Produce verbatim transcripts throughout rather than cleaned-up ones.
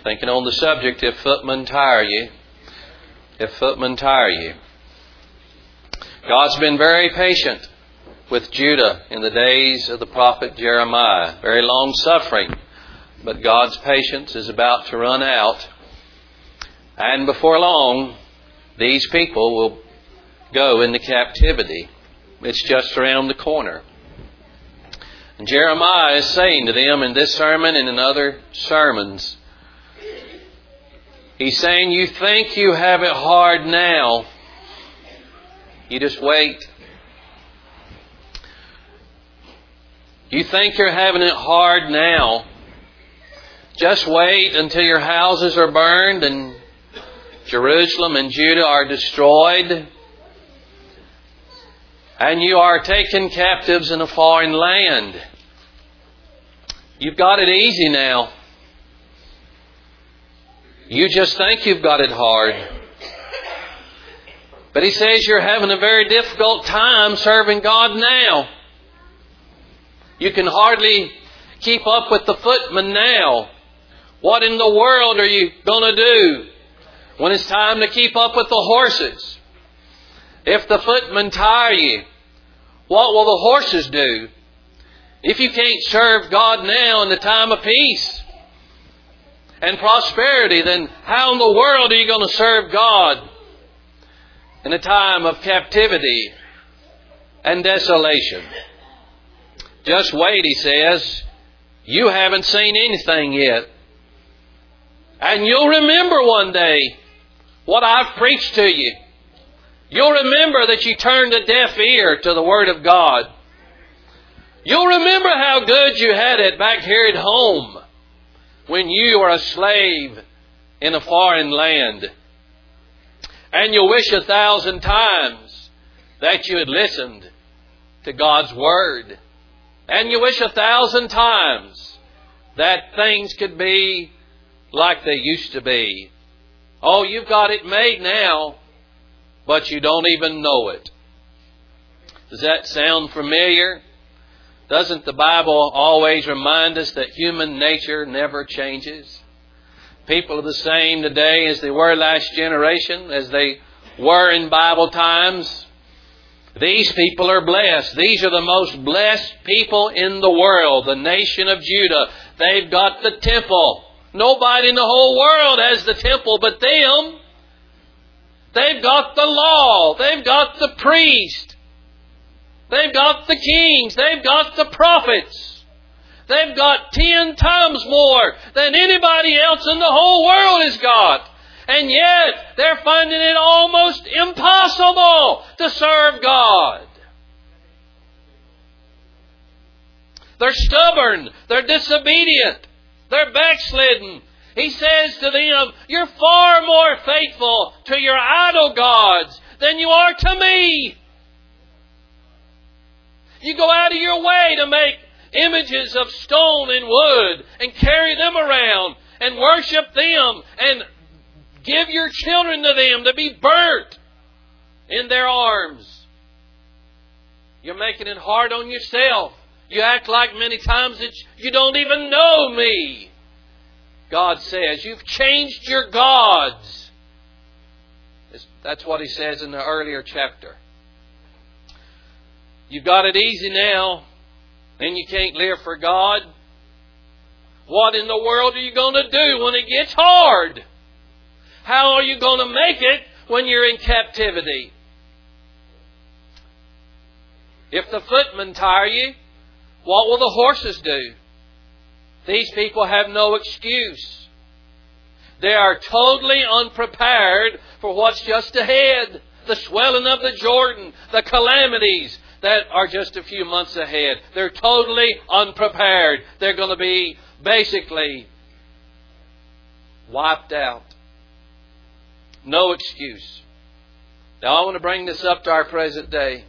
Thinking on the subject, if footmen tire you, if footmen tire you. God's been very patient with Judah in the days of the prophet Jeremiah. Very long suffering, but God's patience is about to run out. And before long, these people will go into captivity. It's just around the corner. And Jeremiah is saying to them in this sermon and in other sermons, he's saying, you think you have it hard now. You just wait. You think you're having it hard now. Just wait until your houses are burned and Jerusalem and Judah are destroyed. And you are taken captives in a foreign land. You've got it easy now. You just think you've got it hard. But he says you're having a very difficult time serving God now. You can hardly keep up with the footmen now. What in the world are you going to do when it's time to keep up with the horses? If the footmen tire you, what will the horses do? If you can't serve God now in the time of peace and prosperity, then how in the world are you going to serve God in a time of captivity and desolation? Just wait, he says. You haven't seen anything yet. And you'll remember one day what I've preached to you. You'll remember that you turned a deaf ear to the Word of God. You'll remember how good you had it back here at home when you were a slave in a foreign land. And you'll wish a thousand times that you had listened to God's Word. And you wish a thousand times that things could be like they used to be. Oh, you've got it made now, but you don't even know it. Does that sound familiar? Doesn't the Bible always remind us that human nature never changes? People are the same today as they were last generation, as they were in Bible times. These people are blessed. These are the most blessed people in the world, the nation of Judah. They've got the temple. Nobody in the whole world has the temple but them. They've got the law. They've got the priest. They've got the kings. They've got the prophets. They've got ten times more than anybody else in the whole world has got. And yet, they're finding it almost impossible to serve God. They're stubborn. They're disobedient. They're backslidden. He says to them, you're far more faithful to your idol gods than you are to me. You go out of your way to make images of stone and wood and carry them around and worship them and give your children to them to be burnt in their arms. You're making it hard on yourself. You act like many times that you don't even know me. God says, you've changed your gods. That's what he says in the earlier chapter. You've got it easy now, and you can't live for God. What in the world are you going to do when it gets hard? How are you going to make it when you're in captivity? If the footmen tire you, what will the horses do? These people have no excuse. They are totally unprepared for what's just ahead. The swelling of the Jordan, the calamities that are just a few months ahead. They're totally unprepared. They're going to be basically wiped out. No excuse. Now I want to bring this up to our present day.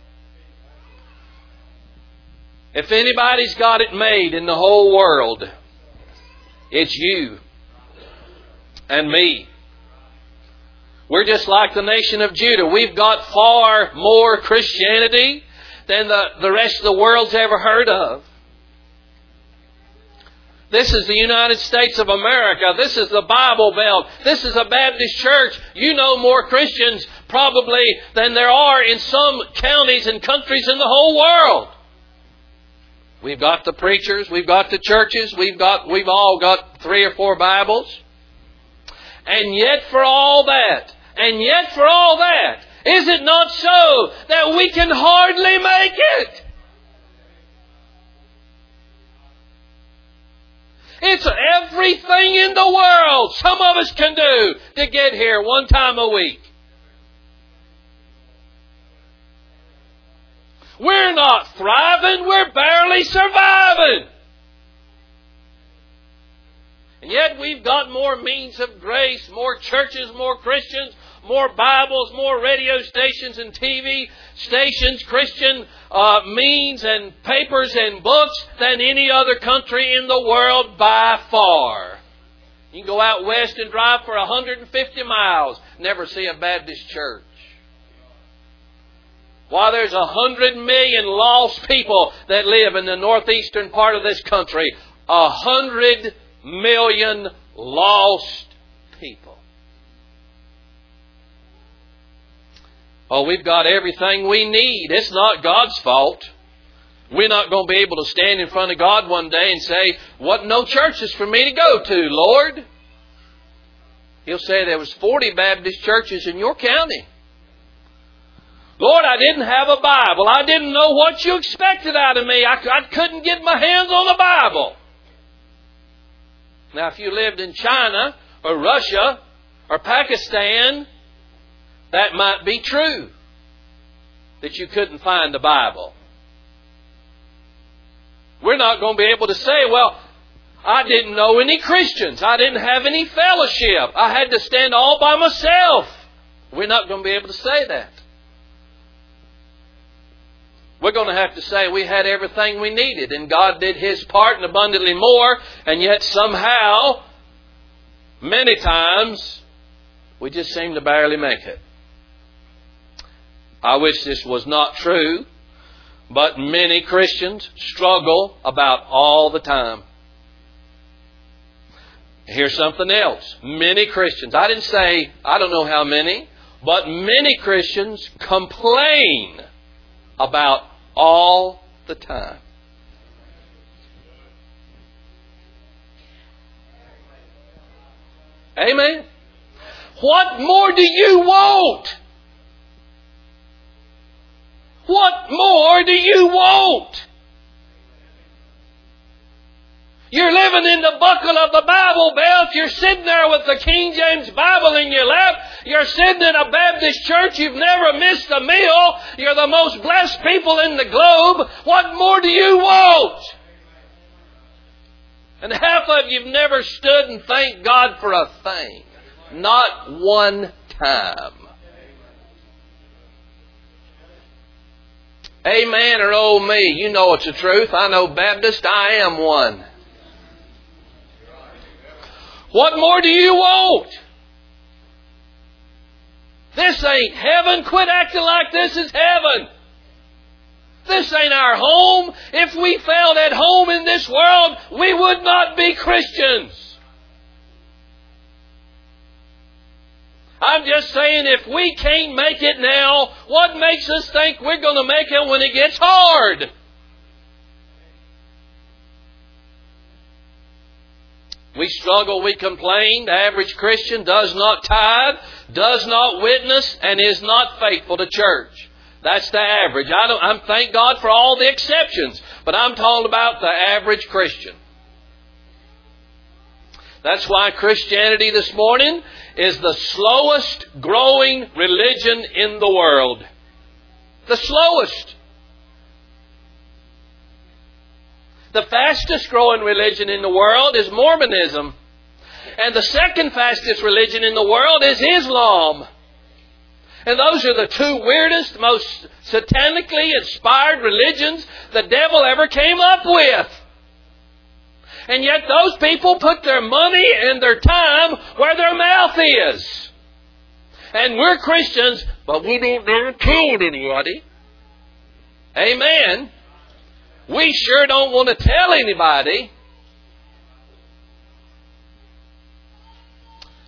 If anybody's got it made in the whole world, it's you and me. We're just like the nation of Judah. We've got far more Christianity than the, the rest of the world's ever heard of. This is the United States of America. This is the Bible Belt. This is a Baptist church. You know more Christians probably than there are in some counties and countries in the whole world. We've got the preachers. We've got the churches. We've got, we've all got three or four Bibles. And yet for all that, and yet for all that, is it not so that we can hardly make it? It's everything in the world some of us can do to get here one time a week. We're not thriving, we're barely surviving. And yet we've got more means of grace, more churches, more Christians, more Bibles, more radio stations and T V stations, Christian uh, means and papers and books than any other country in the world by far. You can go out west and drive for one hundred fifty miles, never see a Baptist church. Why, there's a hundred million lost people that live in the northeastern part of this country. A hundred million lost people. Oh, we've got everything we need. It's not God's fault. We're not going to be able to stand in front of God one day and say, what no churches for me to go to, Lord? He'll say there was forty Baptist churches in your county. Lord, I didn't have a Bible. I didn't know what you expected out of me. I, I couldn't get my hands on a Bible. Now, if you lived in China or Russia or Pakistan, that might be true, that you couldn't find the Bible. We're not going to be able to say, well, I didn't know any Christians. I didn't have any fellowship. I had to stand all by myself. We're not going to be able to say that. We're going to have to say we had everything we needed and God did His part and abundantly more, and yet somehow, many times, we just seem to barely make it. I wish this was not true, but many Christians struggle about all the time. Here's something else. Many Christians, I didn't say, I don't know how many, but many Christians complain about all the time. Amen. What more do you want? What more do you want? You're living in the buckle of the Bible Belt. You're sitting there with the King James Bible in your lap. You're sitting in a Baptist church. You've never missed a meal. You're the most blessed people in the globe. What more do you want? And half of you've never stood and thanked God for a thing. Not one time. Amen or oh me. You know it's the truth. I know Baptist. I am one. What more do you want? This ain't heaven. Quit acting like this is heaven. This ain't our home. If we felt at home in this world, we would not be Christians. I'm just saying, if we can't make it now, what makes us think we're going to make it when it gets hard? We struggle, we complain. The average Christian does not tithe, does not witness, and is not faithful to church. That's the average. I don't. I'm thank God for all the exceptions, but I'm talking about the average Christian. That's why Christianity this morning is the slowest growing religion in the world. The slowest. The fastest growing religion in the world is Mormonism. And the second fastest religion in the world is Islam. And those are the two weirdest, most satanically inspired religions the devil ever came up with. And yet those people put their money and their time where their mouth is. And we're Christians, but we don't never told anybody. Amen. We sure don't want to tell anybody.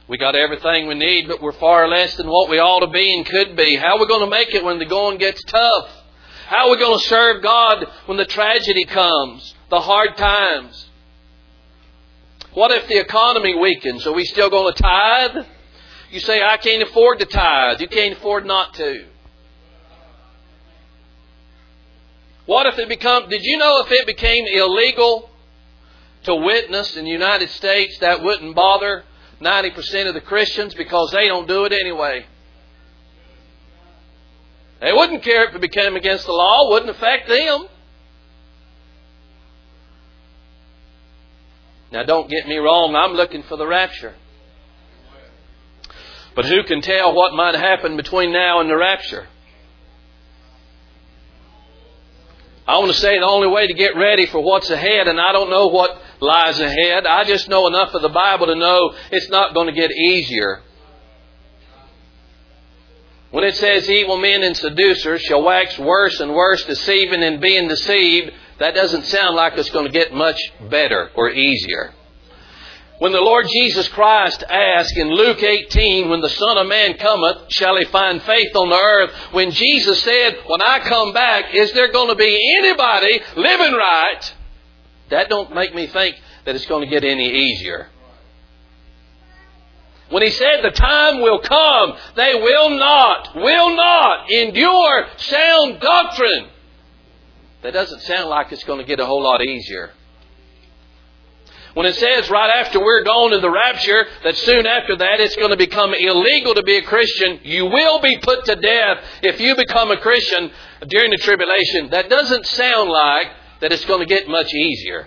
We got everything we need, but we're far less than what we ought to be and could be. How are we going to make it when the going gets tough? How are we going to serve God when the tragedy comes, the hard times? What if the economy weakens? Are we still going to tithe? You say, I can't afford to tithe. You can't afford not to. What if it become? Did you know if it became illegal to witness in the United States, that wouldn't bother ninety percent of the Christians because they don't do it anyway? They wouldn't care if it became against the law. It wouldn't affect them. Now don't get me wrong. I'm looking for the rapture. But who can tell what might happen between now and the rapture? I want to say the only way to get ready for what's ahead, and I don't know what lies ahead. I just know enough of the Bible to know it's not going to get easier. When it says evil men and seducers shall wax worse and worse, deceiving and being deceived, that doesn't sound like it's going to get much better or easier. When the Lord Jesus Christ asked in Luke eighteen, when the Son of Man cometh, shall he find faith on the earth? When Jesus said, when I come back, is there going to be anybody living right? That don't make me think that it's going to get any easier. When He said the time will come, they will not, will not endure sound doctrine. That doesn't sound like it's going to get a whole lot easier. When it says right after we're gone in the rapture, that soon after that it's going to become illegal to be a Christian. You will be put to death if you become a Christian during the tribulation. That doesn't sound like that it's going to get much easier.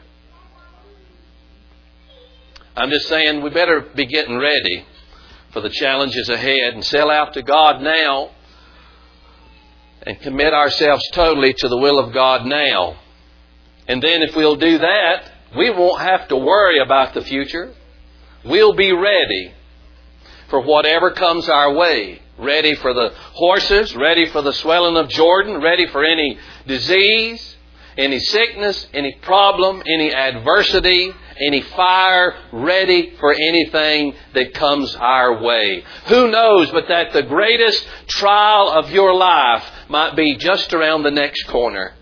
I'm just saying we better be getting ready for the challenges ahead and sell out to God now and commit ourselves totally to the will of God now. And then if we'll do that, we won't have to worry about the future. We'll be ready for whatever comes our way. Ready for the horses, ready for the swelling of Jordan, ready for any disease, any sickness, any problem, any adversity, any fire, ready for anything that comes our way. Who knows but that the greatest trial of your life might be just around the next corner.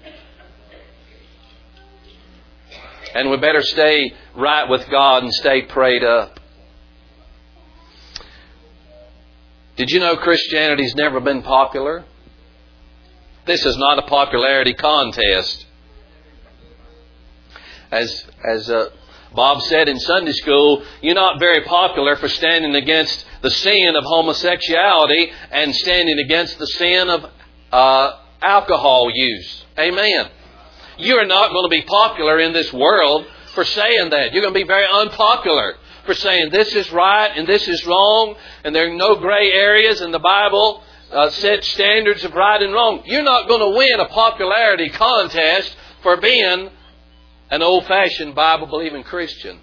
And we better stay right with God and stay prayed up. Did you know Christianity's never been popular? This is not a popularity contest. As as uh, Bob said in Sunday school, you're not very popular for standing against the sin of homosexuality and standing against the sin of uh, alcohol use. Amen. You're not going to be popular in this world for saying that. You're going to be very unpopular for saying this is right and this is wrong, and there are no gray areas in the Bible, uh, set standards of right and wrong. You're not going to win a popularity contest for being an old-fashioned Bible-believing Christian.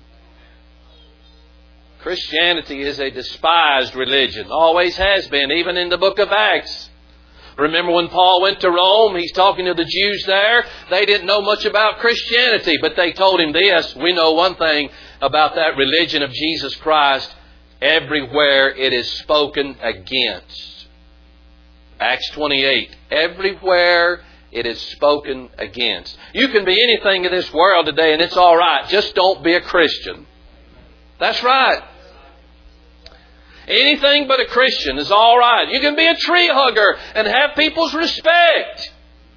Christianity is a despised religion. Always has been, even in the book of Acts. Remember when Paul went to Rome, he's talking to the Jews there. They didn't know much about Christianity, but they told him this. We know one thing about that religion of Jesus Christ. Everywhere it is spoken against. Acts twenty-eight. Everywhere it is spoken against. You can be anything in this world today and it's all right. Just don't be a Christian. That's right. Anything but a Christian is all right. You can be a tree hugger and have people's respect.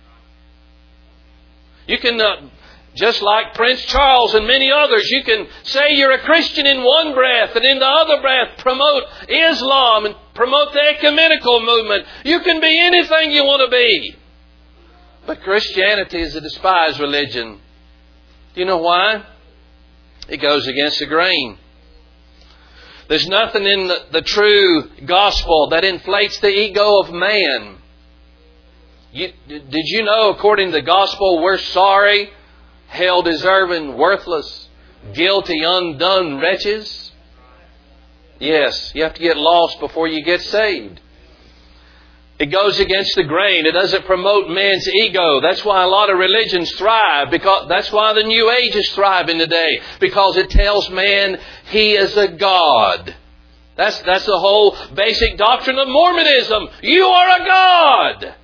You can, uh, just like Prince Charles and many others, you can say you're a Christian in one breath and in the other breath promote Islam and promote the ecumenical movement. You can be anything you want to be. But Christianity is a despised religion. Do you know why? It goes against the grain. There's nothing in the, the true gospel that inflates the ego of man. You, did you know, according to the gospel, we're sorry, hell deserving, worthless, guilty, undone wretches? Yes, you have to get lost before you get saved. It goes against the grain. It doesn't promote man's ego. That's why a lot of religions thrive. Because that's why the New Age is thriving today. Because it tells man he is a god. That's, that's the whole basic doctrine of Mormonism. You are a God.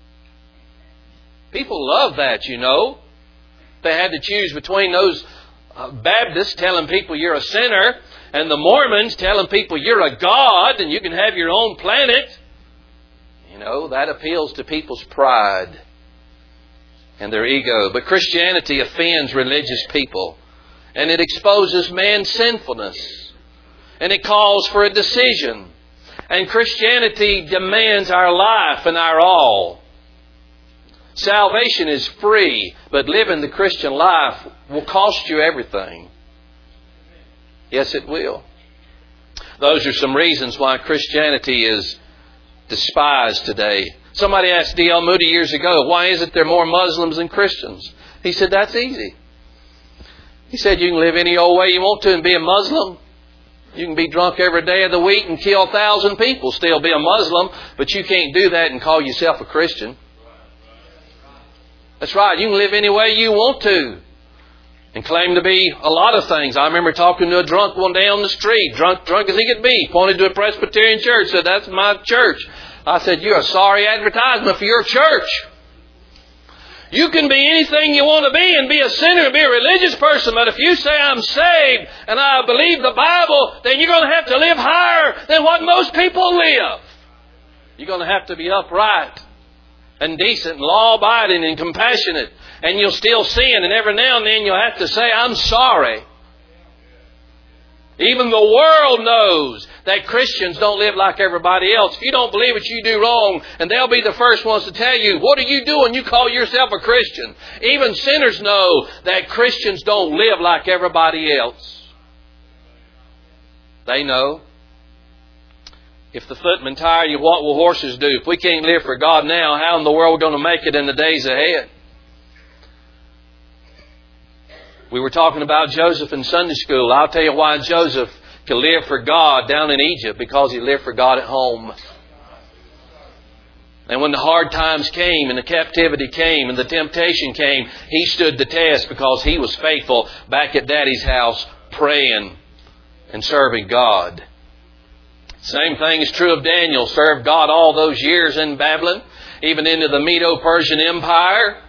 People love that, you know. They had to choose between those uh, Baptists telling people you're a sinner and the Mormons telling people you're a God and you can have your own planet. You know, that appeals to people's pride and their ego. But Christianity offends religious people. And it exposes man's sinfulness. And it calls for a decision. And Christianity demands our life and our all. Salvation is free, but living the Christian life will cost you everything. Yes, it will. Those are some reasons why Christianity is despised today. Somebody asked D L Moody years ago, why is it there are more Muslims than Christians? He said, that's easy. He said, you can live any old way you want to and be a Muslim. You can be drunk every day of the week and kill a thousand people, still be a Muslim, but you can't do that and call yourself a Christian. That's right. You can live any way you want to and claim to be a lot of things. I remember talking to a drunk one day on the street, drunk drunk as he could be, pointed to a Presbyterian church, said, that's my church. I said, you're a sorry advertisement for your church. You can be anything you want to be and be a sinner and be a religious person, but if you say I'm saved and I believe the Bible, then you're going to have to live higher than what most people live. You're going to have to be upright and decent and law-abiding and compassionate. And you'll still sin, and every now and then you'll have to say, I'm sorry. Even the world knows that Christians don't live like everybody else. If you don't believe it, you do wrong. And they'll be the first ones to tell you, what are you doing? You call yourself a Christian. Even sinners know that Christians don't live like everybody else. They know. If the footmen tire you, what will horses do? If we can't live for God now, how in the world are we going to make it in the days ahead? We were talking about Joseph in Sunday school. I'll tell you why Joseph could live for God down in Egypt, because he lived for God at home. And when the hard times came and the captivity came and the temptation came, he stood the test because he was faithful back at Daddy's house praying and serving God. Same thing is true of Daniel. Served God all those years in Babylon, even into the Medo-Persian Empire.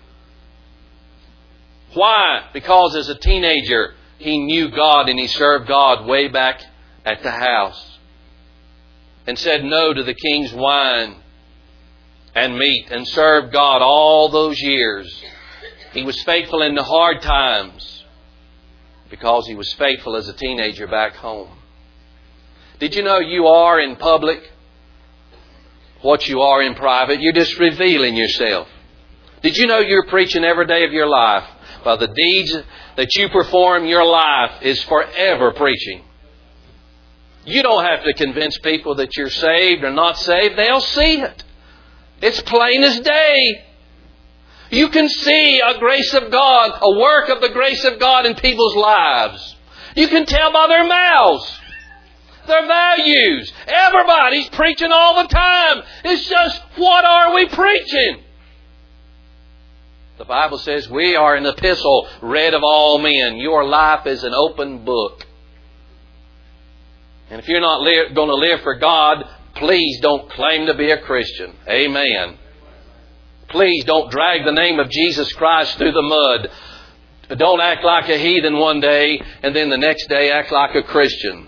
Why? Because as a teenager, he knew God and he served God way back at the house. And said no to the king's wine and meat and served God all those years. He was faithful in the hard times because he was faithful as a teenager back home. Did you know you are in public what you are in private? You're just revealing yourself. Did you know you're preaching every day of your life? By the deeds that you perform, your life is forever preaching. You don't have to convince people that you're saved or not saved. They'll see it. It's plain as day. You can see a grace of God, a work of the grace of God in people's lives. You can tell by their mouths, their values. Everybody's preaching all the time. It's just, what are we preaching? The Bible says we are an epistle read of all men. Your life is an open book. And if you're not li- going to live for God, please don't claim to be a Christian. Amen. Please don't drag the name of Jesus Christ through the mud. Don't act like a heathen one day and then the next day act like a Christian.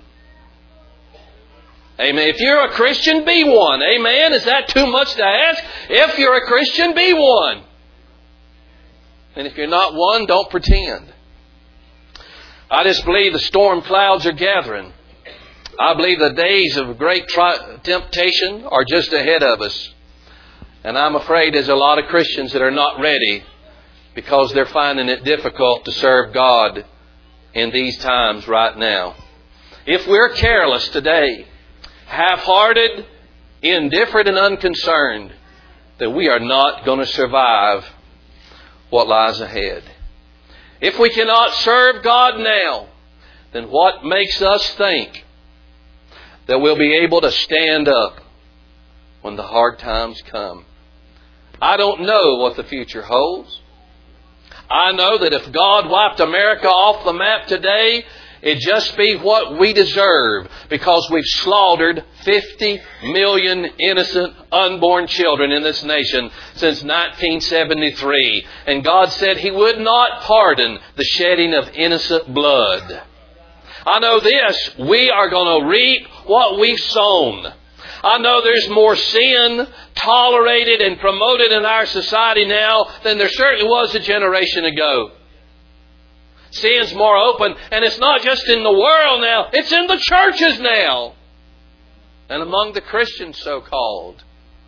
Amen. If you're a Christian, be one. Amen. Is that too much to ask? If you're a Christian, be one. And if you're not one, don't pretend. I just believe the storm clouds are gathering. I believe the days of great tri- temptation are just ahead of us. And I'm afraid there's a lot of Christians that are not ready because they're finding it difficult to serve God in these times right now. If we're careless today, half-hearted, indifferent and unconcerned, then we are not going to survive what lies ahead. If we cannot serve God now, then what makes us think that we'll be able to stand up when the hard times come? I don't know what the future holds. I know that if God wiped America off the map today, It'd just be what we deserve because we've slaughtered fifty million innocent unborn children in this nation since nineteen seventy-three. And God said He would not pardon the shedding of innocent blood. I know this, we are going to reap what we've sown. I know there's more sin tolerated and promoted in our society now than there certainly was a generation ago. Sin's more open, and it's not just in the world now, it's in the churches now. And among the Christians, so-called.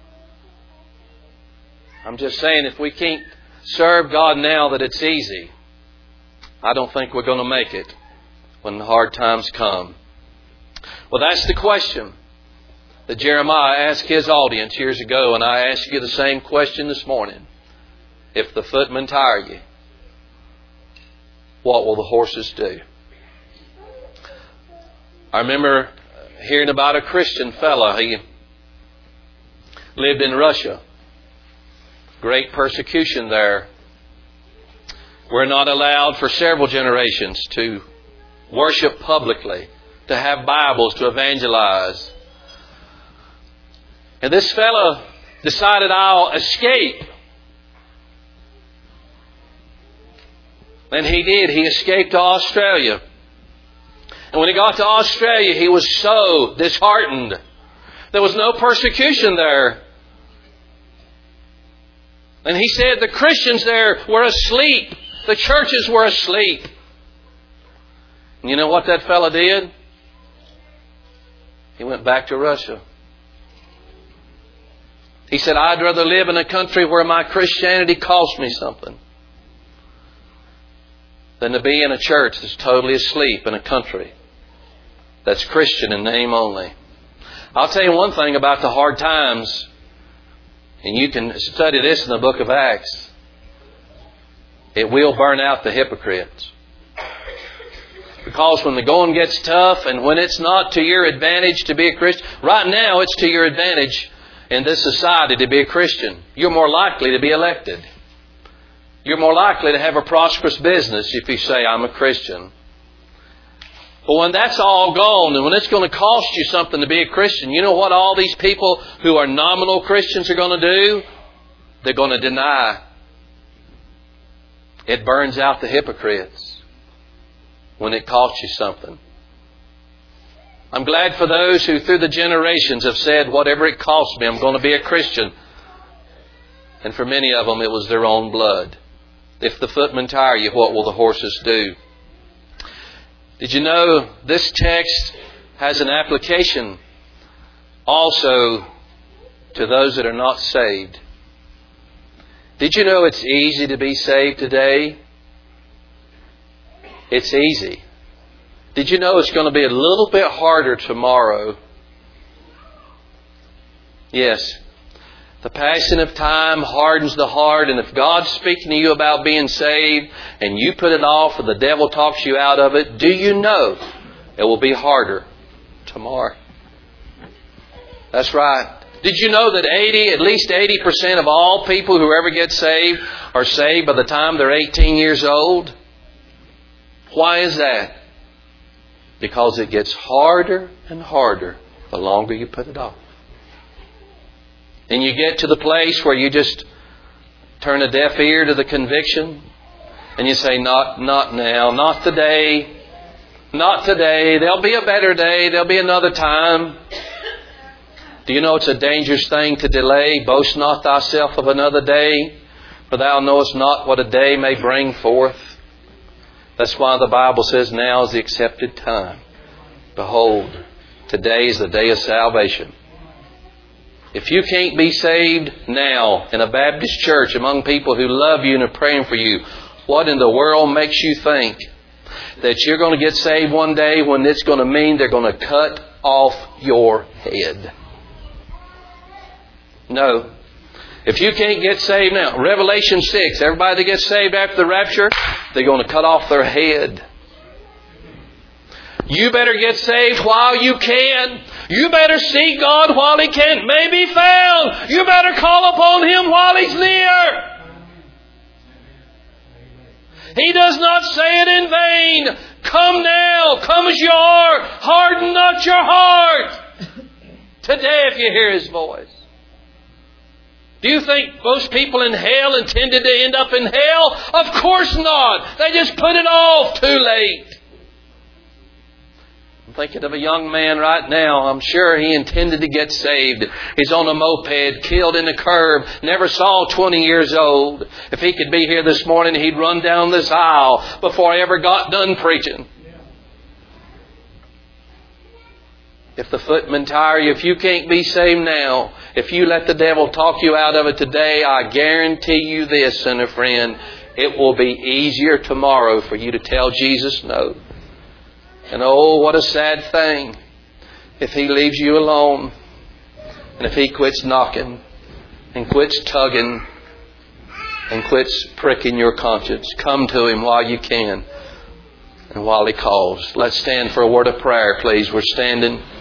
I'm just saying, if we can't serve God now that it's easy, I don't think we're going to make it when the hard times come. Well, that's the question that Jeremiah asked his audience years ago, and I ask you the same question this morning. If the footmen tire you, what will the horses do? I remember hearing about a Christian fellow. He lived in Russia. Great persecution there. We're not allowed for several generations to worship publicly, to have Bibles, to evangelize. And this fellow decided, I'll escape. And he did. He escaped to Australia. And when he got to Australia, he was so disheartened. There was no persecution there. And he said the Christians there were asleep. The churches were asleep. And you know what that fellow did? He went back to Russia. He said, I'd rather live in a country where my Christianity cost me something than to be in a church that's totally asleep in a country that's Christian in name only. I'll tell you one thing about the hard times, and you can study this in the book of Acts. It will burn out the hypocrites. Because when the going gets tough and when it's not to your advantage to be a Christian, right now it's to your advantage in this society to be a Christian. You're more likely to be elected. You're more likely to have a prosperous business if you say, I'm a Christian. But when that's all gone and when it's going to cost you something to be a Christian, you know what all these people who are nominal Christians are going to do? They're going to deny. It burns out the hypocrites when it costs you something. I'm glad for those who through the generations have said, whatever it costs me, I'm going to be a Christian. And for many of them, it was their own blood. If the footmen tire you, what will the horses do? Did you know this text has an application also to those that are not saved? Did you know it's easy to be saved today? It's easy. Did you know it's going to be a little bit harder tomorrow? Yes. The passing of time hardens the heart, and if God's speaking to you about being saved and you put it off or the devil talks you out of it, do you know it will be harder tomorrow? That's right. Did you know that eighty, at least eighty percent of all people who ever get saved are saved by the time they're eighteen years old? Why is that? Because it gets harder and harder the longer you put it off. And you get to the place where you just turn a deaf ear to the conviction and you say, not, not now, not today, not today. There'll be a better day. There'll be another time. Do you know it's a dangerous thing to delay? Boast not thyself of another day, for thou knowest not what a day may bring forth. That's why the Bible says now is the accepted time. Behold, today is the day of salvation. If you can't be saved now in a Baptist church among people who love you and are praying for you, what in the world makes you think that you're going to get saved one day when it's going to mean they're going to cut off your head? No. If you can't get saved now, Revelation six, everybody that gets saved after the rapture, they're going to cut off their head. You better get saved while you can. You better seek God while He can may be found. You better call upon Him while He's near. He does not say it in vain. Come now. Come as you are. Harden not your heart. Today, if you hear His voice. Do you think most people in hell intended to end up in hell? Of course not. They just put it off too late. I'm thinking of a young man right now. I'm sure he intended to get saved. He's on a moped, killed in a curb, never saw twenty years old. If he could be here this morning, he'd run down this aisle before I ever got done preaching. If the footmen tire you, if you can't be saved now, if you let the devil talk you out of it today, I guarantee you this, sinner friend, it will be easier tomorrow for you to tell Jesus no. And oh, what a sad thing if He leaves you alone and if He quits knocking and quits tugging and quits pricking your conscience. Come to Him while you can and while He calls. Let's stand for a word of prayer, please. We're standing.